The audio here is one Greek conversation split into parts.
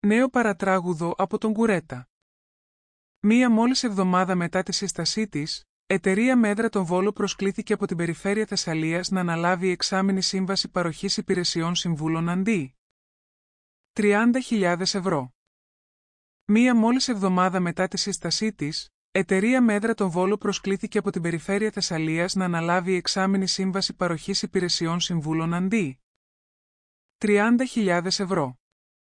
Νέο παρατράγουδο από τον Κουρέτα. Μία μόλις εβδομάδα μετά τη σύστασή της, εταιρεία με έδρα τον Βόλο προσκλήθηκε από την περιφέρεια Θεσσαλίας να αναλάβει εξάμηνη σύμβαση παροχής υπηρεσιών συμβούλων αντί 30.000 ευρώ. Μία μόλις εβδομάδα μετά τη σύστασή της, εταιρεία με έδρα τον Βόλο προσκλήθηκε από την περιφέρεια Θεσσαλίας να αναλάβει εξάμηνη σύμβαση παροχής υπηρεσιών συμβούλων αντί 30.000 ευρώ.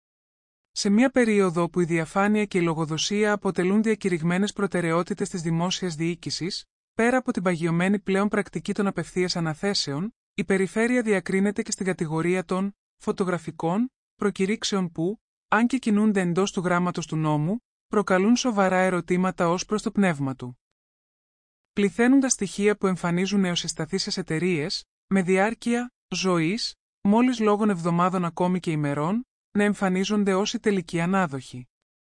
Σε μια περίοδο που η διαφάνεια και η λογοδοσία αποτελούν διακηρυγμένες προτεραιότητες της δημόσιας διοίκησης, πέρα από την παγιωμένη πλέον πρακτική των απευθείας αναθέσεων, η περιφέρεια διακρίνεται και στην κατηγορία των φωτογραφικών προκηρύξεων που, αν και κινούνται εντός του γράμματος του νόμου, προκαλούν σοβαρά ερωτήματα ως προς το πνεύμα του. Πληθαίνουν τα στοιχεία που εμφανίζουν νεοσυσταθήσεις εταιρείες, με διάρκεια ζωής, μόλις λόγων εβδομάδων ακόμη και ημερών, να εμφανίζονται ως οι τελικοί ανάδοχοι.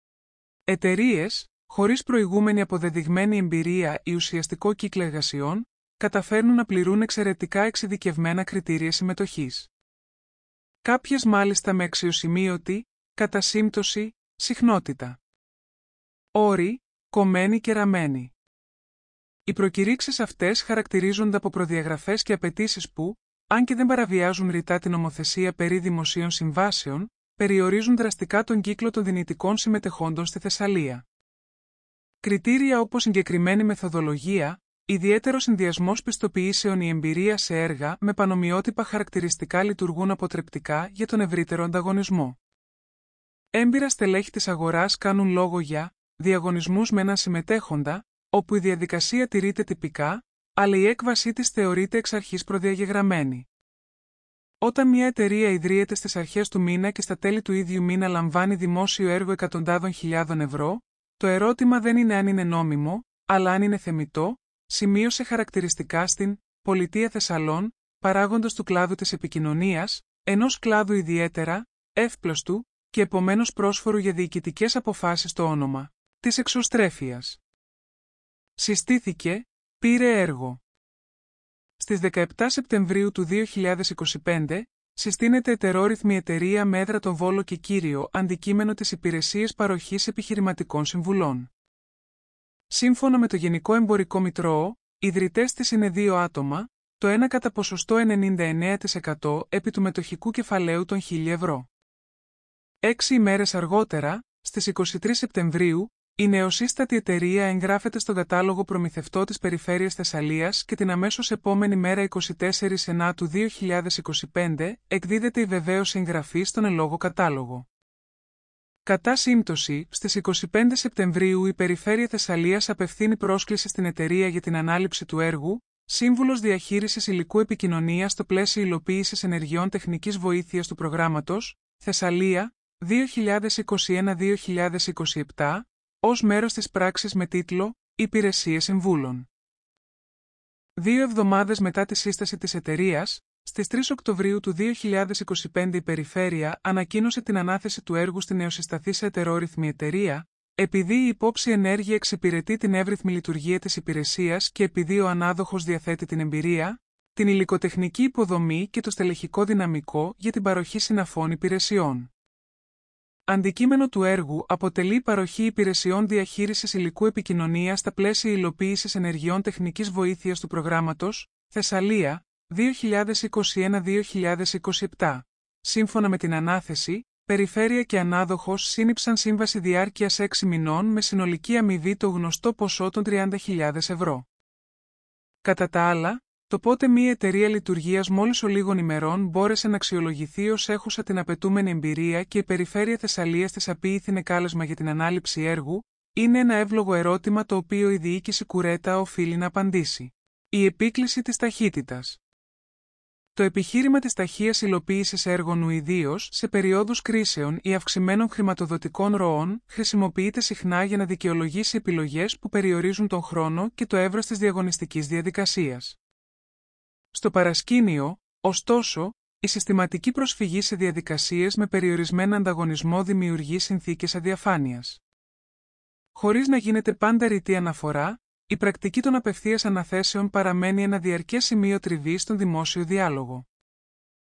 Εταιρείες, χωρίς προηγούμενη αποδεδειγμένη εμπειρία ή ουσιαστικό κύκλο εργασιών, καταφέρνουν να πληρούν εξαιρετικά εξειδικευμένα κριτήρια συμμετοχής. Κάποιες μάλιστα με αξιοσημείωτη, κατά σύμπτωση, συχνότητα. Όροι, κομμένοι και ραμμένοι. Οι προκηρύξεις αυτές χαρακτηρίζονται από προδιαγραφές και απαιτήσεις που, αν και δεν παραβιάζουν ρητά την νομοθεσία περί δημοσίων συμβάσεων, περιορίζουν δραστικά τον κύκλο των δυνητικών συμμετεχόντων στη Θεσσαλία. Κριτήρια όπως συγκεκριμένη μεθοδολογία, ιδιαίτερο συνδυασμός πιστοποιήσεων ή εμπειρία σε έργα με πανομοιότυπα χαρακτηριστικά λειτουργούν αποτρεπτικά για τον ευρύτερο ανταγωνισμό. Έμπειρα στελέχη της αγοράς κάνουν λόγο για διαγωνισμούς με έναν συμμετέχοντα, όπου η διαδικασία τηρείται τυπικά, αλλά η έκβασή της θεωρείται εξ αρχής προδιαγεγραμμένη. Όταν μια εταιρεία ιδρύεται στις αρχές του μήνα και στα τέλη του ίδιου μήνα λαμβάνει δημόσιο έργο εκατοντάδων χιλιάδων ευρώ, το ερώτημα δεν είναι αν είναι νόμιμο, αλλά αν είναι θεμιτό, σημείωσε χαρακτηριστικά στην Πολιτεία Θεσσαλών, παράγοντας του κλάδου της επικοινωνίας, ενός κλάδου ιδιαίτερα εύπλωστου και επομένως πρόσφορου για διοικητικές αποφάσεις το όνομα της εξωστρέφειας. Συστήθηκε, πήρε έργο. Στις 17 Σεπτεμβρίου του 2025, συστήνεται ετερόρυθμη εταιρεία με έδρα τον Βόλο και κύριο αντικείμενο της υπηρεσίας παροχής επιχειρηματικών συμβουλών. Σύμφωνα με το Γενικό Εμπορικό Μητρώο, ιδρυτές της είναι 2 άτομα, το ένα κατά ποσοστό 99% επί του μετοχικού κεφαλαίου των 1.000 ευρώ. 6 ημέρες αργότερα, στις 23 Σεπτεμβρίου, η νεοσύστατη εταιρεία εγγράφεται στον κατάλογο προμηθευτό της Περιφέρειας Θεσσαλίας και την αμέσως επόμενη μέρα 24 Σεπτεμβρίου 2025 εκδίδεται η βεβαίωση εγγραφής στον ελόγω κατάλογο. Κατά σύμπτωση, στις 25 Σεπτεμβρίου η Περιφέρεια Θεσσαλίας απευθύνει πρόσκληση στην εταιρεία για την ανάληψη του έργου, Σύμβουλος Διαχείρισης Υλικού Επικοινωνίας στο πλαίσιο υλοποίησης ενεργειών τεχνικής βοήθειας του προγράμματος Θεσσαλία 2021-2027, ως μέρος της πράξης με τίτλο «Υπηρεσίες Συμβούλων». 2 εβδομάδες μετά τη σύσταση της εταιρείας, στις 3 Οκτωβρίου του 2025 η Περιφέρεια ανακοίνωσε την ανάθεση του έργου στη νεοσυσταθήσα ετερόρυθμη εταιρεία, επειδή η υπόψη ενέργεια εξυπηρετεί την εύρυθμη λειτουργία της υπηρεσίας και επειδή ο ανάδοχος διαθέτει την εμπειρία, την υλικοτεχνική υποδομή και το στελεχικό δυναμικό για την παροχή συναφών υπηρεσιών. Αντικείμενο του έργου αποτελεί η παροχή υπηρεσιών διαχείρισης υλικού επικοινωνίας στα πλαίσια υλοποίησης ενεργειών τεχνικής βοήθειας του προγράμματος Θεσσαλία 2021-2027. Σύμφωνα με την ανάθεση, Περιφέρεια και ανάδοχος σύνυψαν σύμβαση διάρκειας 6 μηνών με συνολική αμοιβή το γνωστό ποσό των 30.000 ευρώ. Κατά τα άλλα, το πότε μια εταιρεία λειτουργίας μόλις ολίγων ημερών μπόρεσε να αξιολογηθεί ως έχουσα την απαιτούμενη εμπειρία και η Περιφέρεια Θεσσαλίας της απίηθυνε κάλεσμα για την ανάληψη έργου, είναι ένα εύλογο ερώτημα το οποίο η διοίκηση Κουρέτα οφείλει να απαντήσει. Η επίκληση της ταχύτητας. Το επιχείρημα της ταχείας υλοποίησης έργων ιδίως σε περιόδους κρίσεων ή αυξημένων χρηματοδοτικών ροών χρησιμοποιείται συχνά για να δικαιολογήσει επιλογές που περιορίζουν τον χρόνο και το εύρος της διαγωνιστικής διαδικασίας. Στο παρασκήνιο, ωστόσο, η συστηματική προσφυγή σε διαδικασίες με περιορισμένο ανταγωνισμό δημιουργεί συνθήκες αδιαφάνειας. Χωρίς να γίνεται πάντα ρητή αναφορά, η πρακτική των απευθείας αναθέσεων παραμένει ένα διαρκές σημείο τριβής στον δημόσιο διάλογο.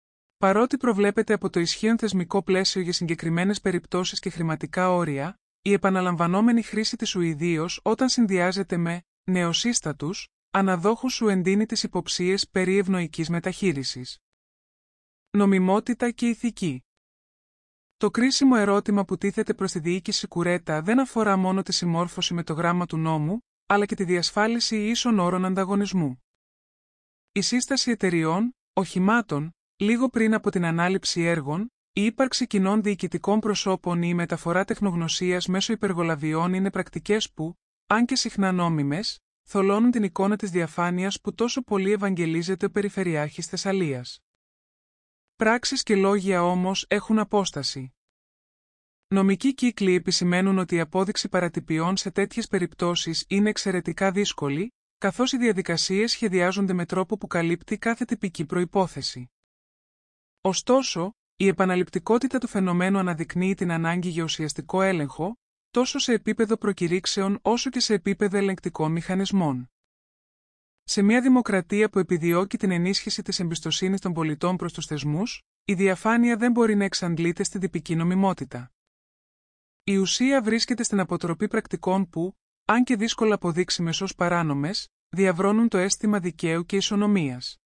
Παρότι προβλέπεται από το ισχύον θεσμικό πλαίσιο για συγκεκριμένες περιπτώσεις και χρηματικά όρια, η επαναλαμβανόμενη χρήση της σου ιδίως όταν συνδυάζεται με νεοσύστατους, αναδόχους σου εντείνει τις υποψίες περί ευνοϊκής μεταχείρισης. Νομιμότητα και ηθική. Το κρίσιμο ερώτημα που τίθεται προς τη διοίκηση Κουρέτα δεν αφορά μόνο τη συμμόρφωση με το γράμμα του νόμου, αλλά και τη διασφάλιση ίσων όρων ανταγωνισμού. Η σύσταση εταιριών, οχημάτων, λίγο πριν από την ανάληψη έργων, η ύπαρξη κοινών διοικητικών προσώπων ή η μεταφορά τεχνογνωσίας μέσω υπεργολαβιών είναι πρακτικές που, αν και συχνά νόμιμες, θολώνουν την εικόνα της διαφάνειας που τόσο πολύ ευαγγελίζεται ο Περιφερειάρχης Θεσσαλίας. Πράξεις και λόγια όμως έχουν απόσταση. Νομικοί κύκλοι επισημαίνουν ότι η απόδειξη παρατυπιών σε τέτοιες περιπτώσεις είναι εξαιρετικά δύσκολη, καθώς οι διαδικασίες σχεδιάζονται με τρόπο που καλύπτει κάθε τυπική προϋπόθεση. Ωστόσο, η επαναληπτικότητα του φαινομένου αναδεικνύει την ανάγκη για ουσιαστικό έλεγχο, τόσο σε επίπεδο προκηρύξεων όσο και σε επίπεδο ελεγκτικών μηχανισμών. Σε μια δημοκρατία που επιδιώκει την ενίσχυση της εμπιστοσύνης των πολιτών προς τους θεσμούς, η διαφάνεια δεν μπορεί να εξαντλείται στην τυπική νομιμότητα. Η ουσία βρίσκεται στην αποτροπή πρακτικών που, αν και δύσκολα αποδείξιμες ως παράνομες, διαβρώνουν το αίσθημα δικαίου και ισονομίας.